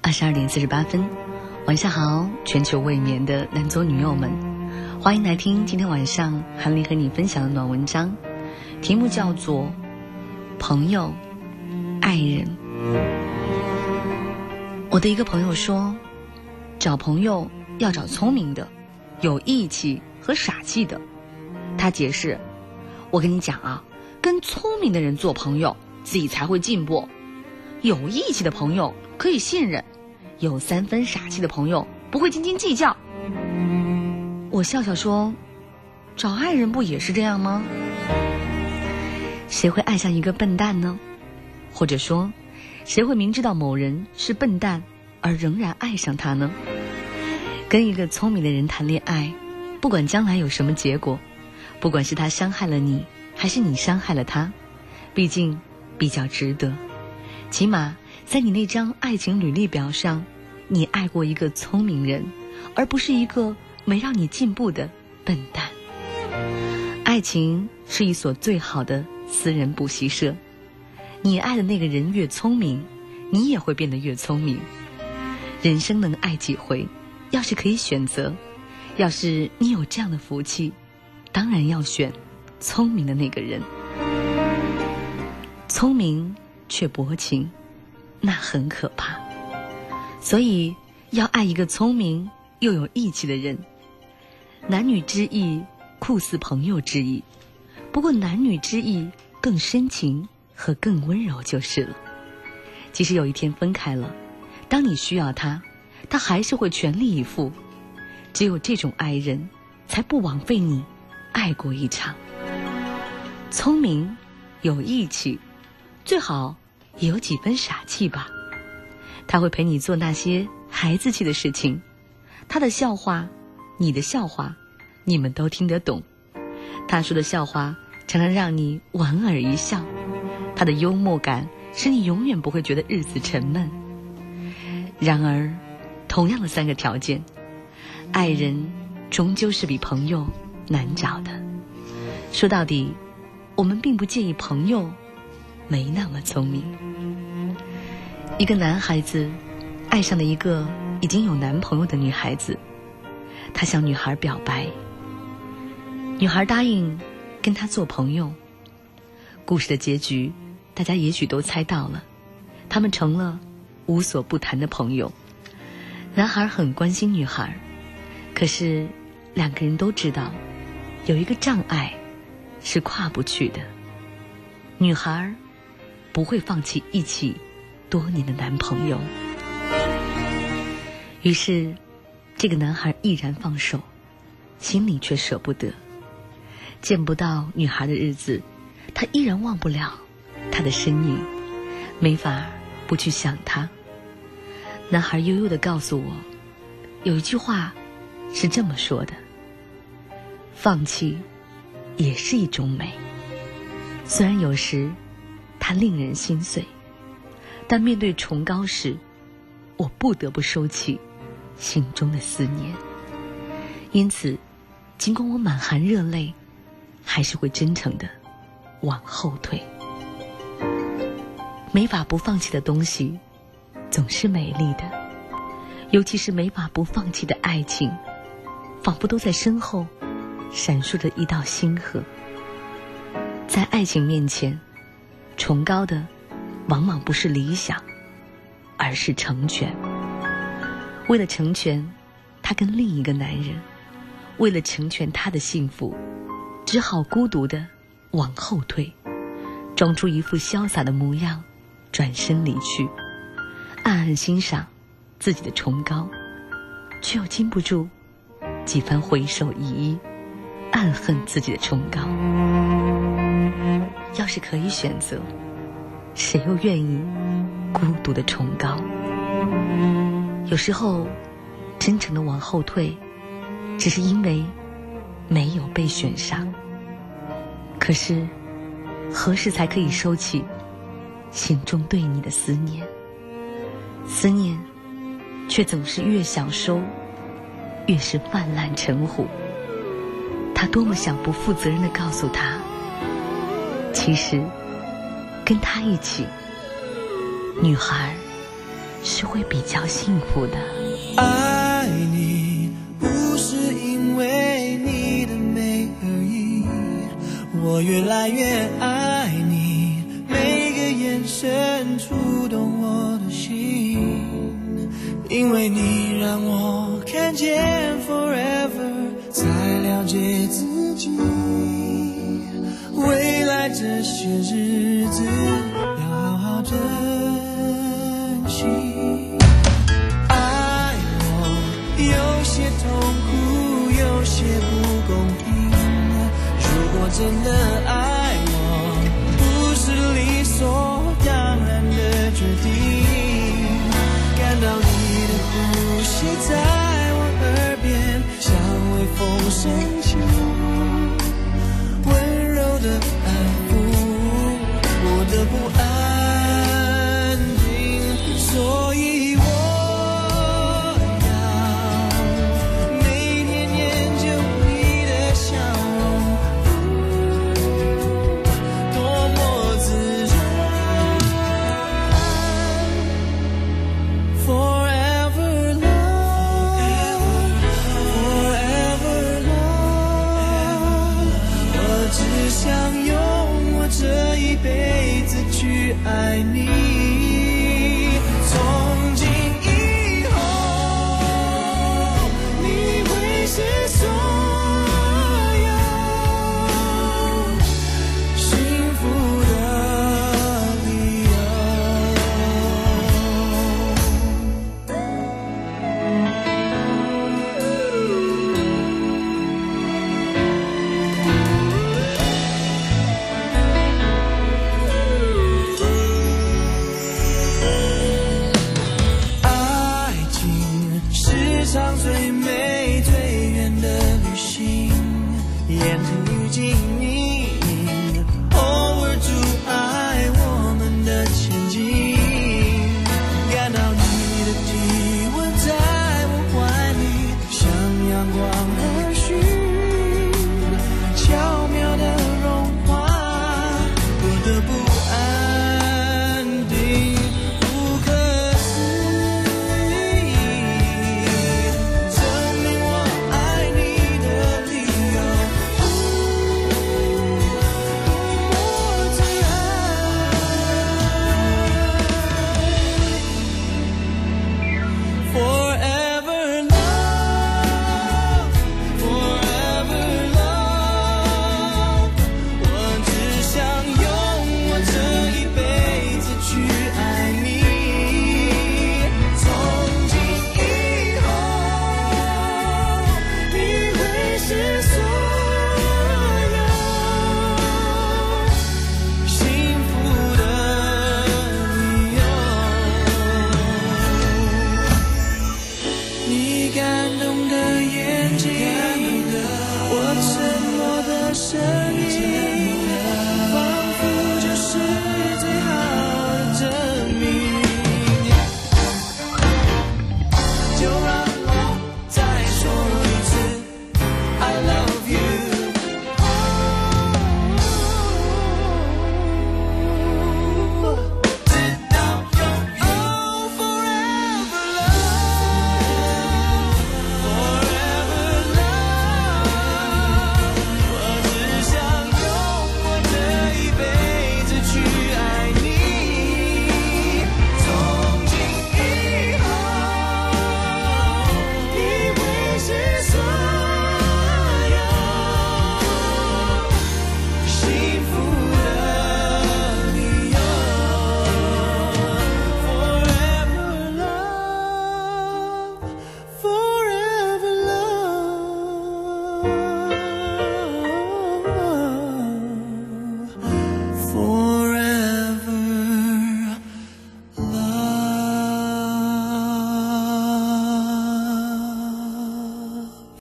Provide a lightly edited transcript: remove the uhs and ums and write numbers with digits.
22:48，晚上好，全球未眠的男左女右们，欢迎来听今天晚上韩林和你分享的暖文章，题目叫做朋友爱人。我的一个朋友说，找朋友要找聪明的，有义气和傻气的。他解释，我跟你讲啊，跟聪明的人做朋友，自己才会进步。有义气的朋友可以信任，有3分傻气的朋友不会斤斤计较。我笑笑说，找爱人不也是这样吗？谁会爱上一个笨蛋呢？或者说，谁会明知道某人是笨蛋而仍然爱上他呢？跟一个聪明的人谈恋爱，不管将来有什么结果，不管是他伤害了你还是你伤害了他，毕竟比较值得。起码在你那张爱情履历表上，你爱过一个聪明人，而不是一个没让你进步的笨蛋。爱情是一所最好的私人补习社，你爱的那个人越聪明，你也会变得越聪明。人生能爱几回，要是可以选择，要是你有这样的福气，当然要选聪明的那个人。聪明却薄情，那很可怕。所以要爱一个聪明又有义气的人。男女之义酷似朋友之义，不过男女之义更深情和更温柔就是了。即使有一天分开了，当你需要他，他还是会全力以赴。只有这种爱人，才不枉费你爱过一场。聪明有义气，最好也有几分傻气吧。他会陪你做那些孩子气的事情，他的笑话你的笑话你们都听得懂，他说的笑话常常让你莞尔一笑，他的幽默感使你永远不会觉得日子沉闷。然而同样的3个条件，爱人终究是比朋友难找的。说到底，我们并不介意朋友没那么聪明。一个男孩子爱上了一个已经有男朋友的女孩子，他向女孩表白，女孩答应跟他做朋友。故事的结局大家也许都猜到了，他们成了无所不谈的朋友。男孩很关心女孩，可是2个人都知道有一个障碍是跨不去的。女孩不会放弃一起多年的男朋友。于是这个男孩毅然放手，心里却舍不得。见不到女孩的日子，他依然忘不了她的身影，没法不去想她。男孩悠悠地告诉我，有一句话是这么说的，放弃也是一种美。虽然有时它令人心碎，但面对崇高时，我不得不收起心中的思念。因此尽管我满含热泪，还是会真诚地往后退。没法不放弃的东西总是美丽的，尤其是没法不放弃的爱情，仿佛都在身后闪烁着一道星河。在爱情面前，崇高的往往不是理想，而是成全。为了成全他跟另一个男人，为了成全他的幸福，只好孤独地往后退，装出一副潇洒的模样，转身离去，暗暗欣赏自己的崇高，却又禁不住几番回首一一，暗恨自己的崇高。要是可以选择，谁又愿意孤独的崇高？有时候真诚的往后退，只是因为没有被选上。可是何时才可以收起心中对你的思念？思念却总是越想收，越是泛滥成湖。他多么想不负责任地告诉他，其实跟他一起，女孩是会比较幸福的。 爱你不是因为你的美而已，我越来越爱你，每个眼神触动我的心，因为你让我看见 forever， 才了解自己，未来这些日子要好好珍惜。爱我有些痛苦，有些不公平，如果真的爱我，不是理所当然的决定，感到你的呼吸在我耳边，像微风深情，温柔的安抚我的不安定，所以我要每天研究你的笑容，多么自然。Forever love, forever love， 我只想用我这一辈子去爱你，从今以后你会是所有幸福的理由。爱情是场最美最远的旅行，沿途遇见你，偶尔阻碍我们的前进，感到你的体温在我怀里，像阳光和